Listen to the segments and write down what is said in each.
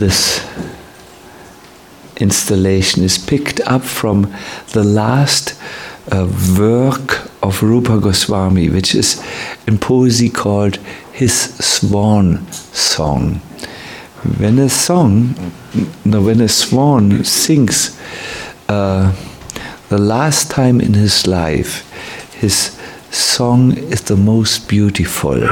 This installation is picked up from the last work of Rupa Goswami, which is in poesy called his Swan Song. When a swan sings the last time in his life, his song is the most beautiful.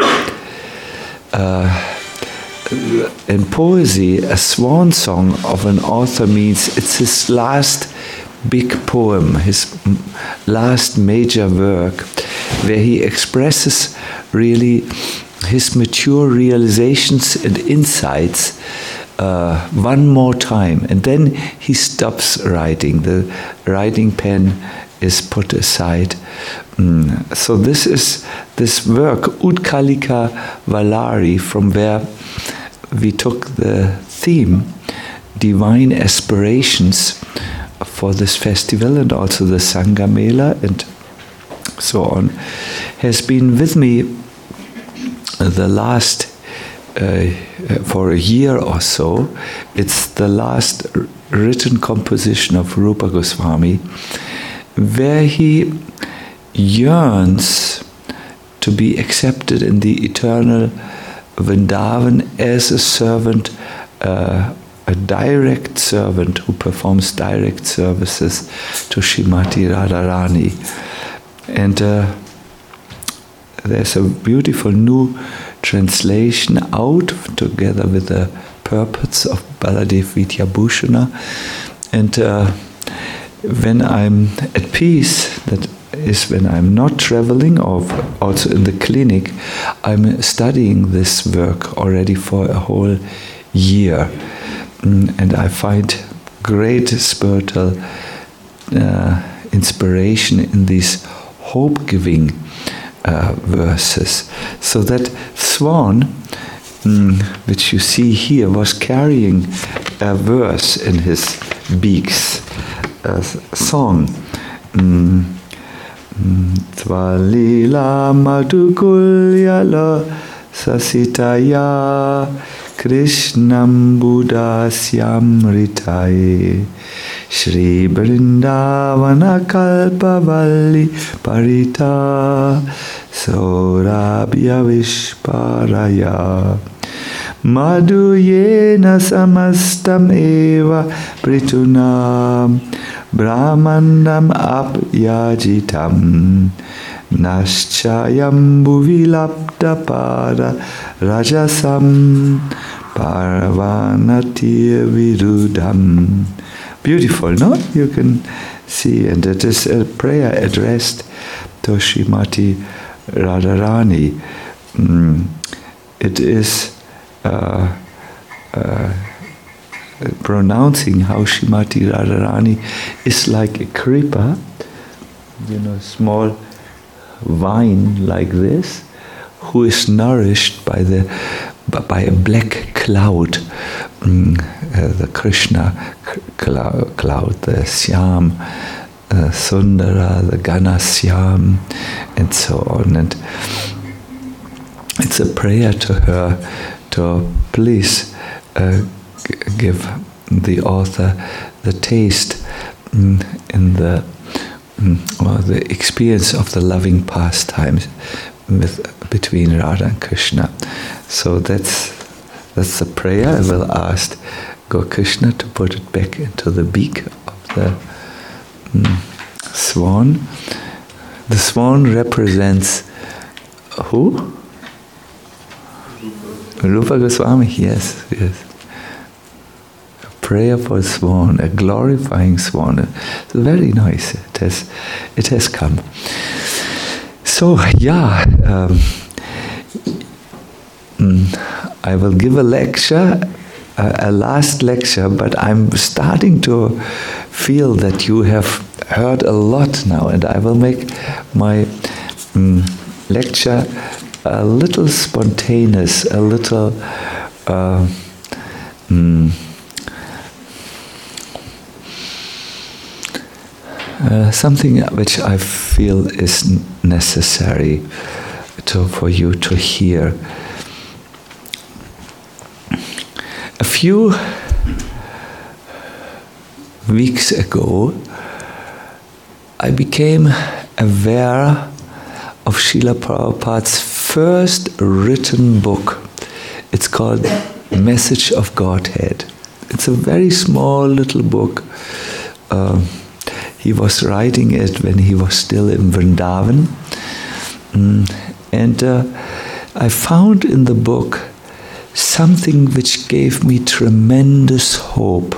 In poesy, a swan song of an author means it's his last big poem, his last major work, where he expresses really his mature realizations and insights one more time, and then he stops writing. The writing pen is put aside. So this is this work, Utkalika Valari, from where we took the theme, divine aspirations, for this festival, and also the Sangha Mela and so on, has been with me the last for a year or so. It's the last written composition of Rupa Goswami, where he yearns to be accepted in the eternal Vrindavan as a servant, a direct servant who performs direct services to Srimati Radharani. And there's a beautiful new translation out together with the purports of Baladev Vidyabhushana. And when I'm at peace, that is when I'm not traveling or also in the clinic, I'm studying this work already for a whole year. And I find great spiritual inspiration in these hope-giving verses. So that swan, which you see here, was carrying a verse in his beaks, a song. Tvalila Madhukulyala Sasitaya Krishnam Buddhasyam Ritai Shri Vrindavana Kalpavalli Parita Saurabhya Vishparaya Madhuyena Samastam Eva Pritunam Brahmandam Apyajitam Naschayam Bhuvilapta Para Rajasam Parvanatir Virudam. Beautiful, no? You can see, and it is a prayer addressed to Srimati Radharani. It is pronouncing how Srimati Radharani is like a kripa, small vine like this, who is nourished by a black cloud, the Krishna cloud, the Syam, Sundara, the Ganasyam, and so on. And it's a prayer to her to please give the author the taste in the experience of the loving pastimes between Radha and Krishna. So that's the prayer. I will ask Gokrishna to put it back into the beak of the swan. The swan represents who? Rupa Goswami, yes. A prayer for a swan, a glorifying swan. It's very nice. It has come. So, I will give a lecture, a last lecture, but I'm starting to feel that you have heard a lot now, and I will make my lecture a little spontaneous, a little something which I feel is necessary for you to hear. A few weeks ago, I became aware of Srila Prabhupada's first written book. It's called Message of Godhead. It's a very small little book. He was writing it when he was still in Vrindavan. And I found in the book something which gave me tremendous hope.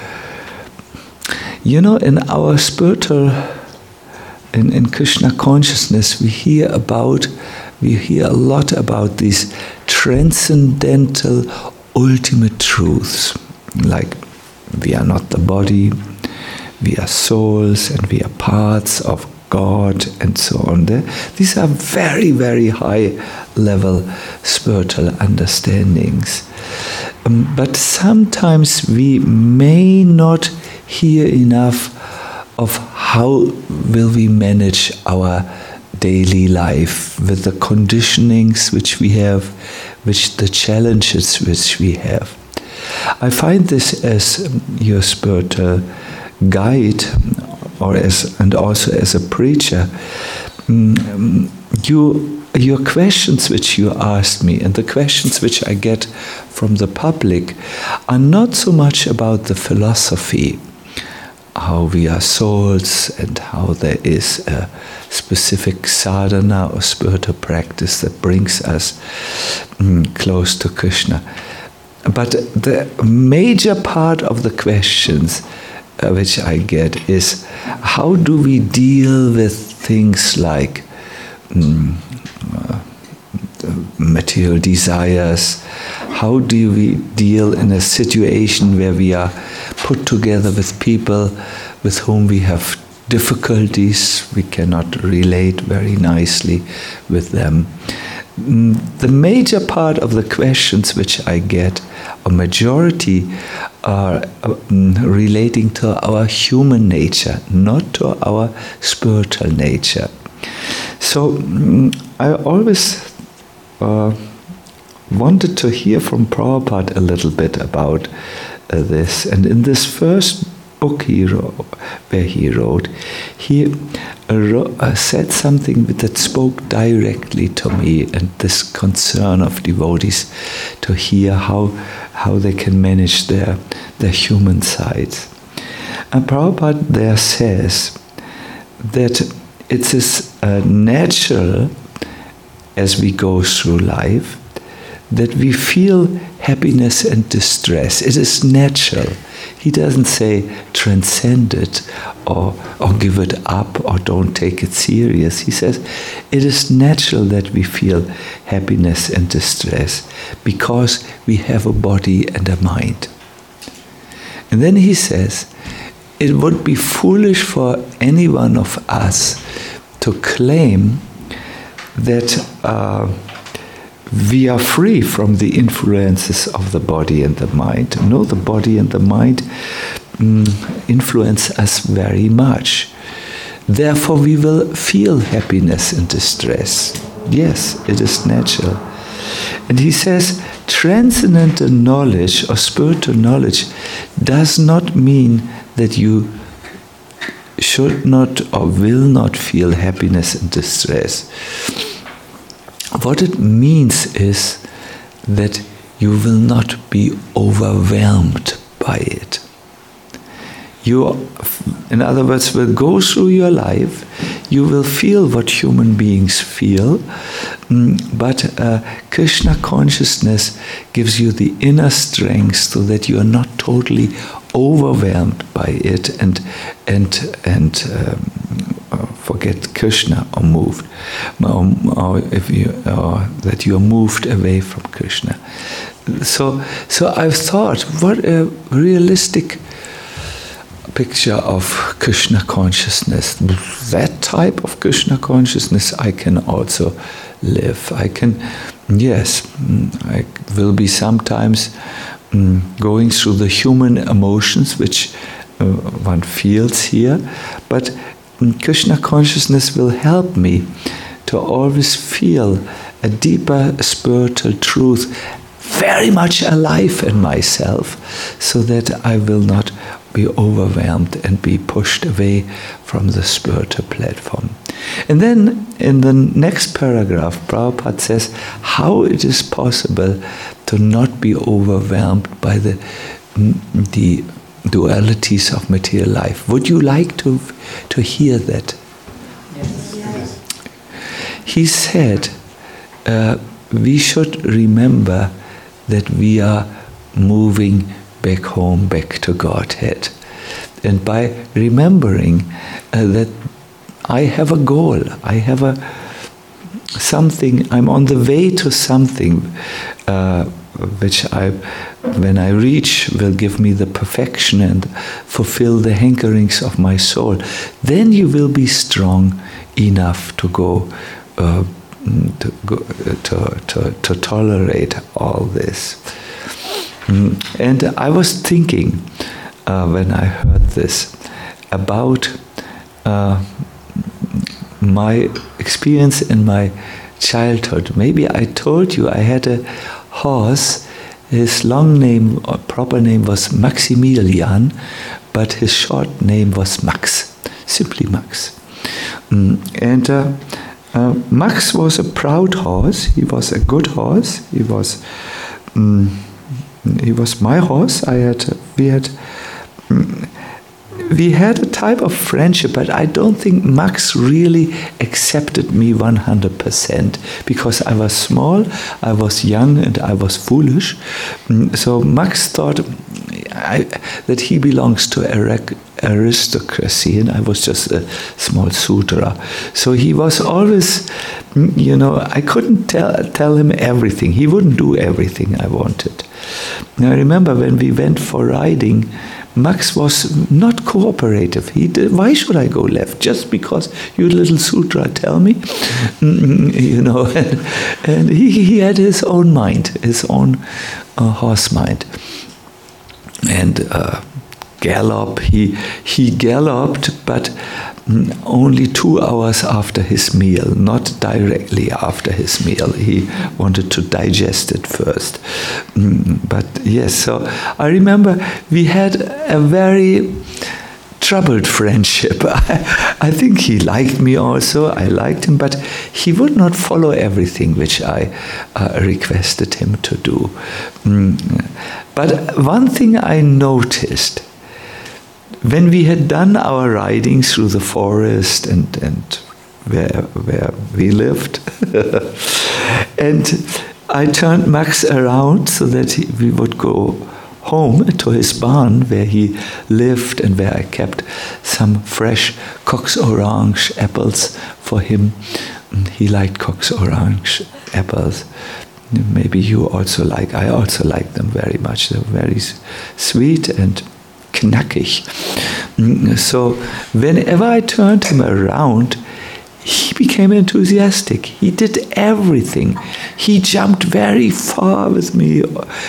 You know, in our spiritual, in Krishna consciousness, we hear a lot about these transcendental ultimate truths, like we are not the body, we are souls, and we are parts of God, and so on. These are very, very high level spiritual understandings. But sometimes we may not hear enough of how will we manage our daily life with the conditionings which we have, which the challenges which we have. I find this as your spiritual guide, and also as a preacher. Your questions which you asked me and the questions which I get from the public are not so much about the philosophy, how we are souls and how there is a specific sadhana or spiritual practice that brings us close to Krishna. But the major part of the questions which I get is, how do we deal with things like material desires? How do we deal in a situation where we are put together with people with whom we have difficulties, we cannot relate very nicely with them? The major part of the questions which I get, a majority, are relating to our human nature, not to our spiritual nature. So I always wanted to hear from Prabhupada a little bit about this. And in this first book he wrote, he said something that spoke directly to me, and this concern of devotees to hear how they can manage their human sides. And Prabhupada there says that it is natural as we go through life that we feel happiness and distress. It is natural. He doesn't say transcend it or give it up or don't take it serious. He says it is natural that we feel happiness and distress because we have a body and a mind. And then he says it would be foolish for any one of us to claim that we are free from the influences of the body and the mind. No, the body and the mind influence us very much. Therefore, we will feel happiness and distress. Yes, it is natural. And he says, transcendental knowledge or spiritual knowledge does not mean that you should not or will not feel happiness and distress. What it means is that you will not be overwhelmed by it. You, in other words, will go through your life, you will feel what human beings feel, but Krishna consciousness gives you the inner strength so that you are not totally overwhelmed by it and forget Krishna or moved, or that you are moved away from Krishna. So I've thought, what a realistic picture of Krishna consciousness. That type of Krishna consciousness I can also live. I will be sometimes going through the human emotions which one feels here, but Krishna consciousness will help me to always feel a deeper spiritual truth very much alive in myself, so that I will not be overwhelmed and be pushed away from the spiritual platform. And then in the next paragraph, Prabhupada says how it is possible to not be overwhelmed by the dualities of material life. Would you like to hear that? Yes. He said, we should remember that we are moving back home, back to Godhead. And by remembering that I have a goal, I have something, I'm on the way to something which when I reach, will give me the perfection and fulfill the hankerings of my soul, then you will be strong enough to go to tolerate all this. And I was thinking when I heard this about my experience in my childhood. Maybe I told you I had a horse. His long name or proper name was Maximilian, but his short name was Max, simply Max. And Max was a proud horse. He was a good horse. He was my horse. We had a type of friendship, but I don't think Max really accepted me 100% because I was small, I was young, and I was foolish. So Max thought that he belongs to aristocracy, and I was just a small Sudra. So he was always, I couldn't tell him everything. He wouldn't do everything I wanted. Now I remember when we went for riding, Max was not cooperative. Why should I go left? Just because you little Sudra tell me? And he had his own mind, his own horse mind. And gallop, he galloped, but only 2 hours after his meal, not directly after his meal. He wanted to digest it first. But yes, so I remember we had a very troubled friendship. I think he liked me also, I liked him, but he would not follow everything which I requested him to do. But one thing I noticed, when we had done our riding through the forest and where we lived, and I turned Max around so that we would go home to his barn where he lived and where I kept some fresh Cox Orange apples for him. He liked Cox Orange apples. Maybe you also like. I also like them very much. They're very sweet and knackig. So whenever I turned him around, he became enthusiastic. He did everything. He jumped very far with me.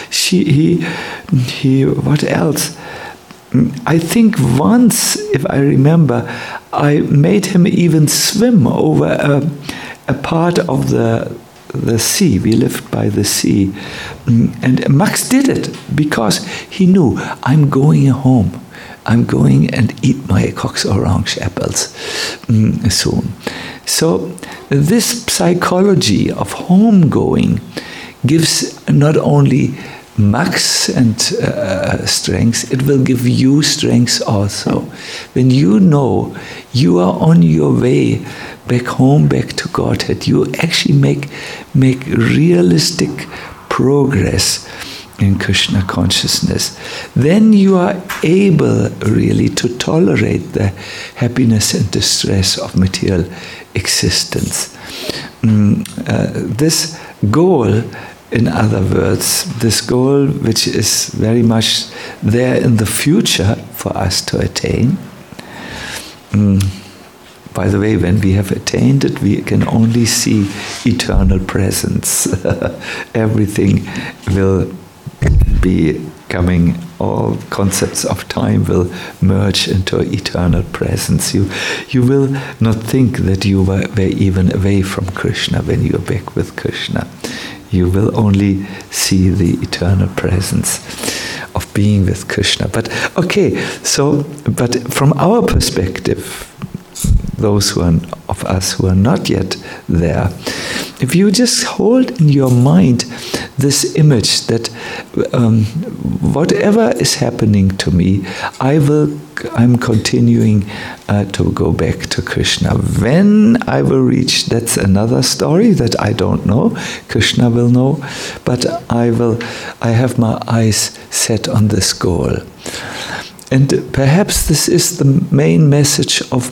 He what else? I think once, if I remember, I made him even swim over a part of the sea. We lived by the sea. And Max did it because he knew, I'm going home. I'm going and eat my Cox Orange apples soon. So this psychology of homegoing gives not only Max and strength, it will give you strength also. When you know you are on your way back home, back to Godhead, you actually make realistic progress in Krishna consciousness. Then you are able really to tolerate the happiness and distress of material existence. This goal, in other words, this goal which is very much there in the future for us to attain. By the way, when we have attained it, we can only see eternal presence. Everything will be coming, all concepts of time will merge into eternal presence. You will not think that you were even away from Krishna when you are back with Krishna. You will only see the eternal presence of being with Krishna. But from our perspective, those of us who are not yet there, if you just hold in your mind this image that whatever is happening to me, I'm continuing to go back to Krishna. When I will reach, that's another story that I don't know. Krishna will know, but I have my eyes set on this goal. And perhaps this is the main message of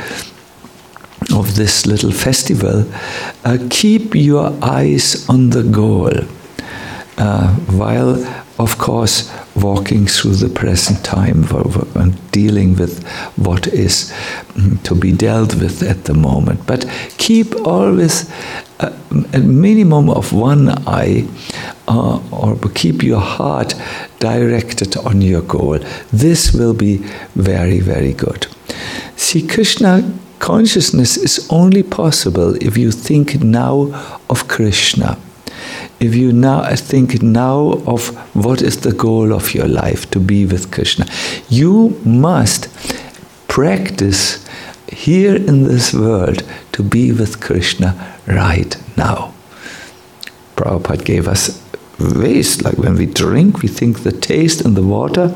this little festival. Keep your eyes on the goal, while, of course, walking through the present time and dealing with what is to be dealt with at the moment. But keep always a minimum of one eye, or keep your heart directed on your goal. This will be very, very good. See, Krishna consciousness is only possible if you think now of Krishna. If you now think now of what is the goal of your life, to be with Krishna, you must practice here in this world to be with Krishna right now. Prabhupada gave us ways, like when we drink, we think the taste in the water,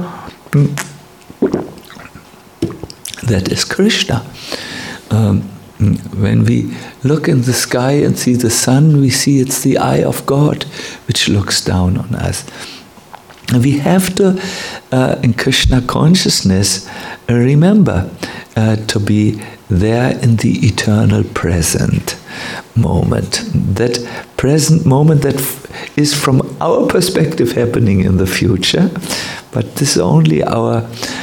that is Krishna. When we look in the sky and see the sun, we see it's the eye of God which looks down on us. And we have to, in Krishna consciousness, remember to be there in the eternal present moment. That present moment that is from our perspective happening in the future, but this is only our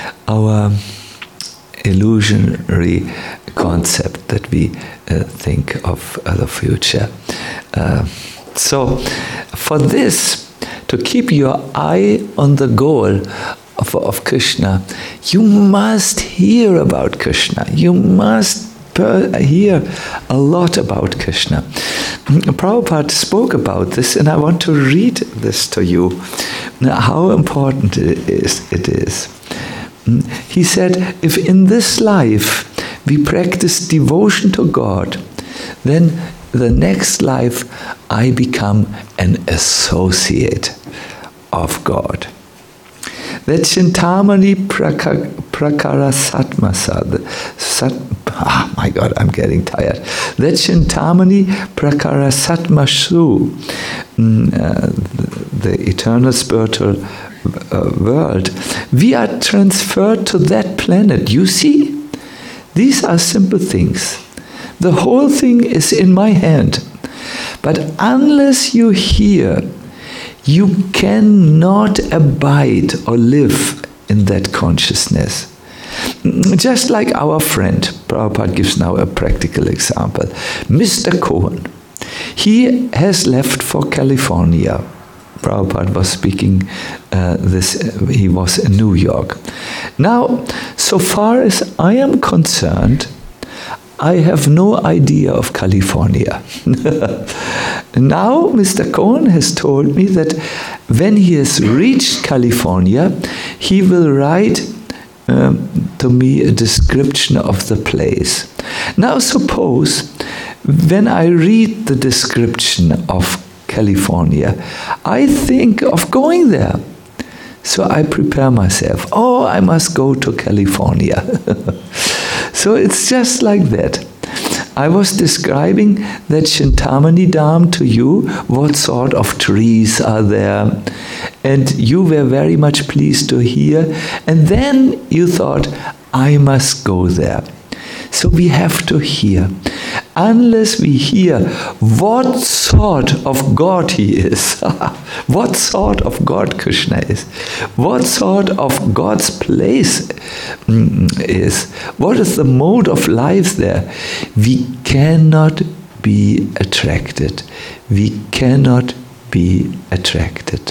illusionary concept that we think of the future. So for this, to keep your eye on the goal of Krishna, you must hear about Krishna. You must hear a lot about Krishna. Prabhupada spoke about this, and I want to read this to you, how important it is. He said, if in this life we practice devotion to God, then the next life I become an associate of God. That Chintamani Prakara Satmasad. My God, I'm getting tired. That Chintamani Prakara Satmasu, the eternal spiritual world, we are transferred to that planet. You see? These are simple things. The whole thing is in my hand. But unless you hear, you cannot abide or live in that consciousness. Just like our friend, Prabhupada gives now a practical example. Mr. Cohen, he has left for California. Prabhupada was speaking he was in New York. Now, so far as I am concerned, I have no idea of California. Now, Mr. Cohen has told me that when he has reached California, he will write to me a description of the place. Now, suppose when I read the description of California, I think of going there. So I prepare myself. Oh, I must go to California. So it's just like that. I was describing that Chintamani Dham to you, what sort of trees are there. And you were very much pleased to hear. And then you thought, I must go there. So we have to hear. Unless we hear what sort of God he is, what sort of God Krishna is, what sort of God's place is, what is the mode of life there, we cannot be attracted. We cannot be attracted.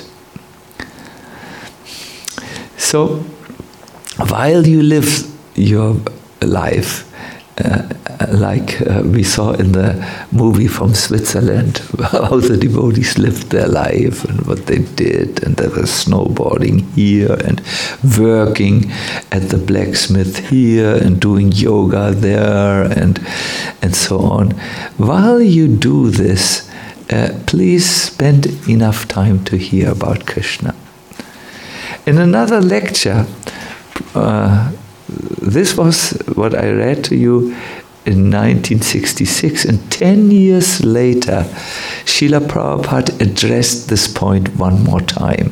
So, while you live your life, like we saw in the movie from Switzerland, how the devotees lived their life and what they did, and there was snowboarding here and working at the blacksmith here and doing yoga there and so on. While you do this, please spend enough time to hear about Krishna. In another lecture, this was what I read to you in 1966, and 10 years later, Srila Prabhupada addressed this point one more time.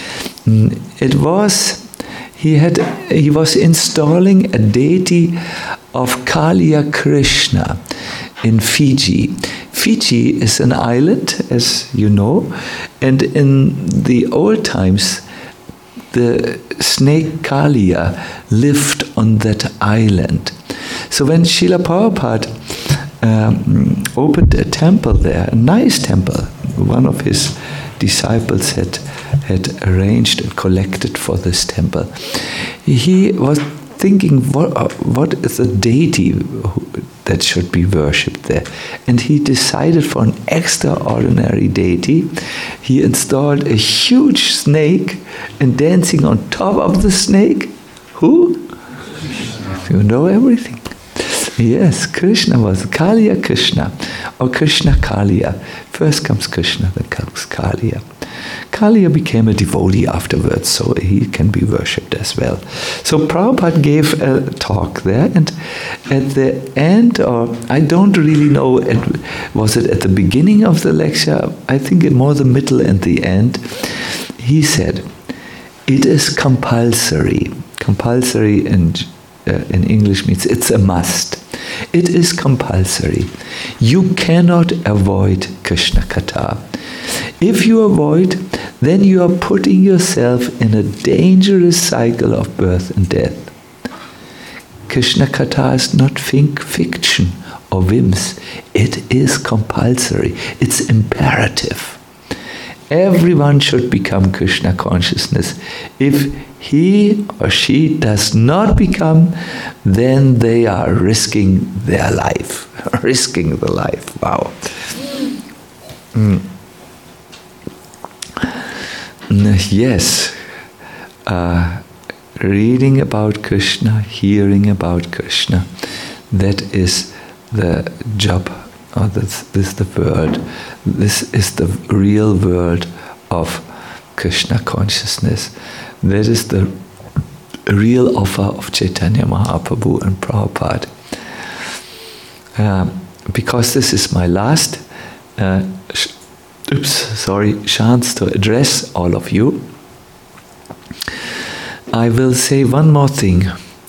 He was installing a deity of Kaliya Krishna in Fiji. Fiji is an island, as you know, and in the old times, the snake Kaliya lived on that island. So when Srila Prabhupada opened a temple there, a nice temple, one of his disciples had arranged and collected for this temple, he was thinking, what is the deity that should be worshipped there? And he decided for an extraordinary deity. He installed a huge snake, and dancing on top of the snake, who? You know everything. Yes, Krishna was Kaliya Krishna, or Krishna Kaliya. First comes Krishna, then comes Kaliya. Kaliya became a devotee afterwards, so he can be worshipped as well. So Prabhupada gave a talk there, and at the end, or I don't really know, was it at the beginning of the lecture? I think more the middle and the end. He said, it is compulsory. Compulsory in English means it's a must. It is compulsory. You cannot avoid Krishna Katha. If you avoid, then you are putting yourself in a dangerous cycle of birth and death. Krishna Katha is not fiction or whims. It is compulsory. It's imperative. Everyone should become Krishna consciousness. If he or she does not become, then they are risking their life. Risking the life. Wow. Yes. Reading about Krishna, hearing about Krishna, that is the job. This is the world. This is the real world of Krishna consciousness. That is the real offer of Chaitanya Mahaprabhu and Prabhupada. Because this is my last chance to address all of you, I will say one more thing.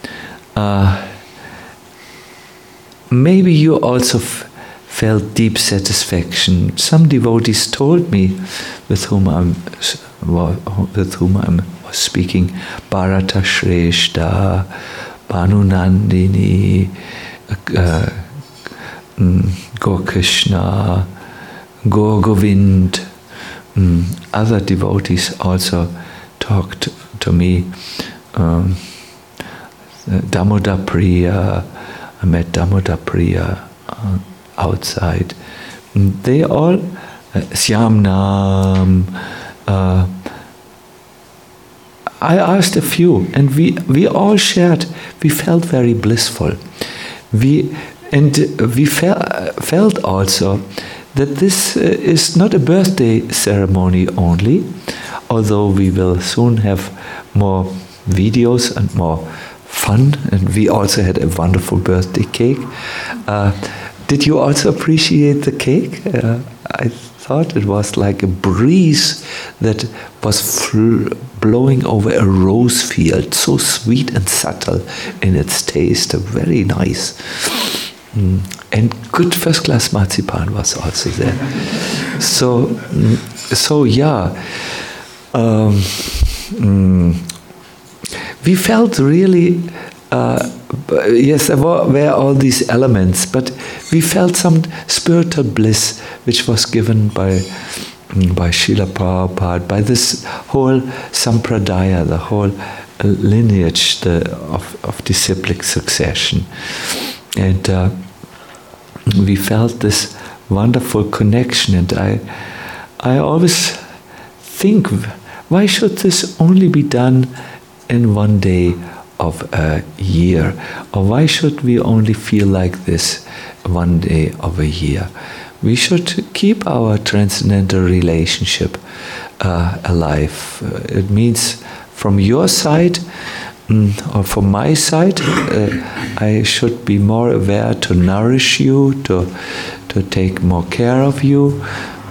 Maybe you also felt deep satisfaction. Some devotees told me, with whom I was speaking, Bharata Shrestha, Bhanu Nandini, Gaur Krishna, Gaur Govind. Other devotees also talked to me. Damodar Priya, I met Damodar Priya outside. They all, Syamnam, I asked a few, and we all shared, we felt very blissful. We felt also that this is not a birthday ceremony only, although we will soon have more videos and more fun, and we also had a wonderful birthday cake. Did you also appreciate the cake? I thought it was like a breeze that was blowing over a rose field, so sweet and subtle in its taste, very nice. And good first-class marzipan was also there. So yeah, we felt really, yes, there were all these elements, but we felt some spiritual bliss which was given by Srila Prabhupada, by this whole sampradaya, the whole lineage of disciplic succession. And we felt this wonderful connection. And I always think, why should this only be done in one day of a year? Or why should we only feel like this one day of a year? We should keep our transcendental relationship alive. It means from your side, or from my side, I should be more aware to nourish you, to take more care of you,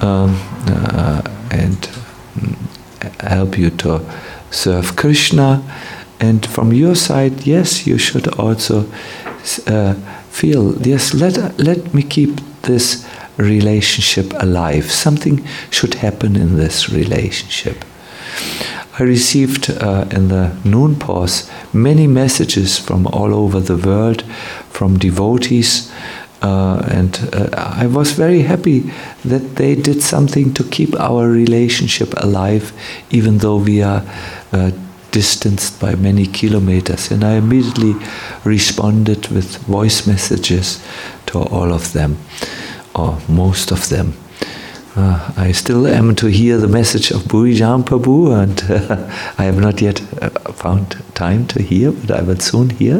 and help you to serve Krishna. And from your side, yes, you should also feel, yes, let me keep this relationship alive. Something should happen in this relationship. I received in the noon pause many messages from all over the world, from devotees, and I was very happy that they did something to keep our relationship alive, even though we are distanced by many kilometers. And I immediately responded with voice messages to all of them, or most of them. I still am to hear the message of Bhurijam Prabhu, and I have not yet found time to hear, but I will soon hear.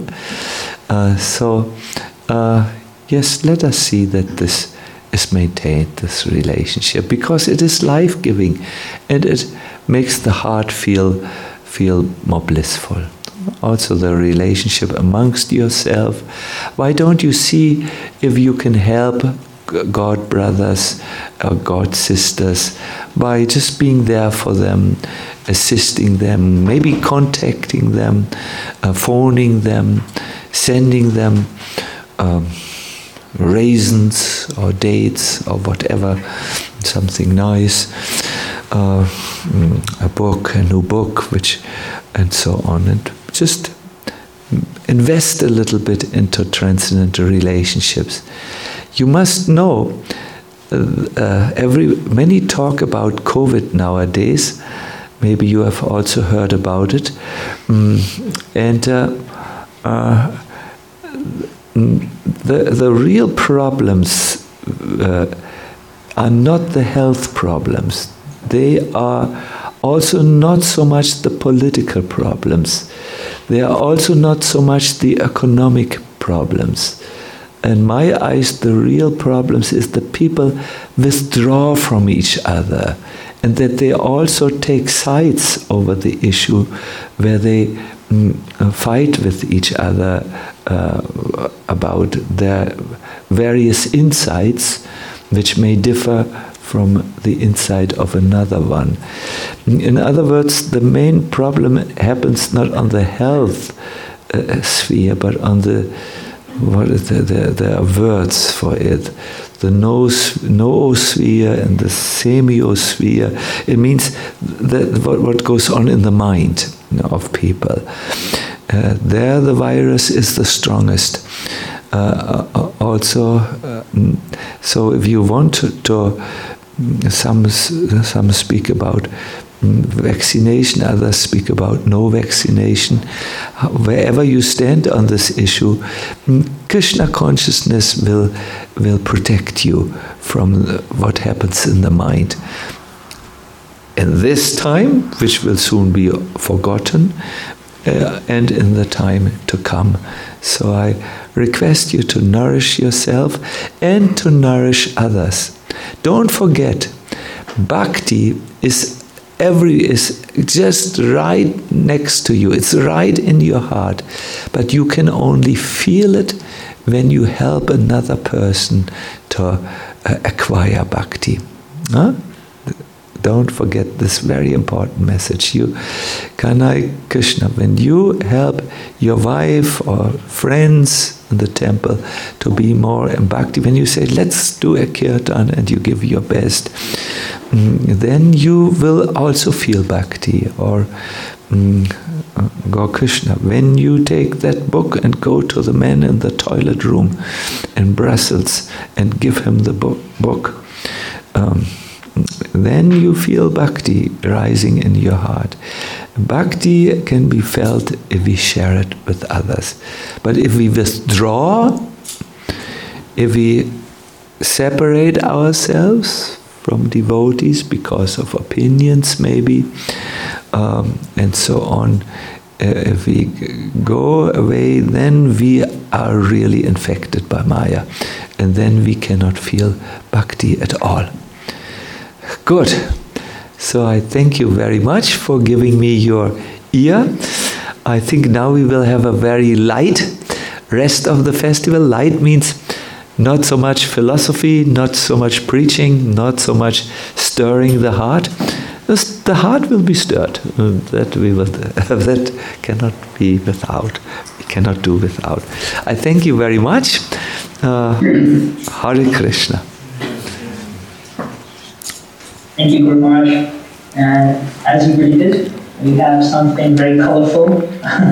Yes, let us see that this is maintained, this relationship, because it is life-giving, and it makes the heart feel more blissful. Also the relationship amongst yourself. Why don't you see if you can help God brothers or God sisters by just being there for them, assisting them, maybe contacting them, phoning them, sending them raisins or dates or whatever, something nice, a book, a new book, and so on. And just invest a little bit into transcendental relationships. You must know, many talk about COVID nowadays. Maybe you have also heard about it. The real problems are not the health problems. They are also not so much the political problems. They are also not so much the economic problems. In my eyes, the real problems is that people withdraw from each other, and that they also take sides over the issue, where they fight with each other about their various insights, which may differ from the insight of another one. In other words, the main problem happens not on the health sphere, but on the, what is there are words for it, the noosphere and the semiosphere. It means that what goes on in the mind of people. There the virus is the strongest. So if you want to some speak about vaccination, others speak about no vaccination. Wherever you stand on this issue, Krishna consciousness will protect you from what happens in the mind. In this time, which will soon be forgotten, and in the time to come. So I request you to nourish yourself and to nourish others. Don't forget, bhakti is just right next to you. It's right in your heart. But you can only feel it when you help another person to acquire bhakti. Huh? Don't forget this very important message. Kanai Krishna, when you help your wife or friends in the temple to be more in bhakti, when you say, let's do a kirtan, and you give your best, then you will also feel bhakti. Or Gaur Krishna, when you take that book and go to the man in the toilet room in Brussels and give him the book, then you feel bhakti rising in your heart. Bhakti can be felt if we share it with others. But if we withdraw, if we separate ourselves from devotees because of opinions maybe, and so on, if we go away, then we are really infected by Maya, and then we cannot feel bhakti at all. Good. So I thank you very much for giving me your ear. I think now we will have a very light rest of the festival. Light means not so much philosophy, not so much preaching, not so much stirring the heart. The heart will be stirred. That cannot be without. We cannot do without. I thank you very much. Hare Krishna. Thank you, Guru Maharaj. And as you greeted, we have something very colorful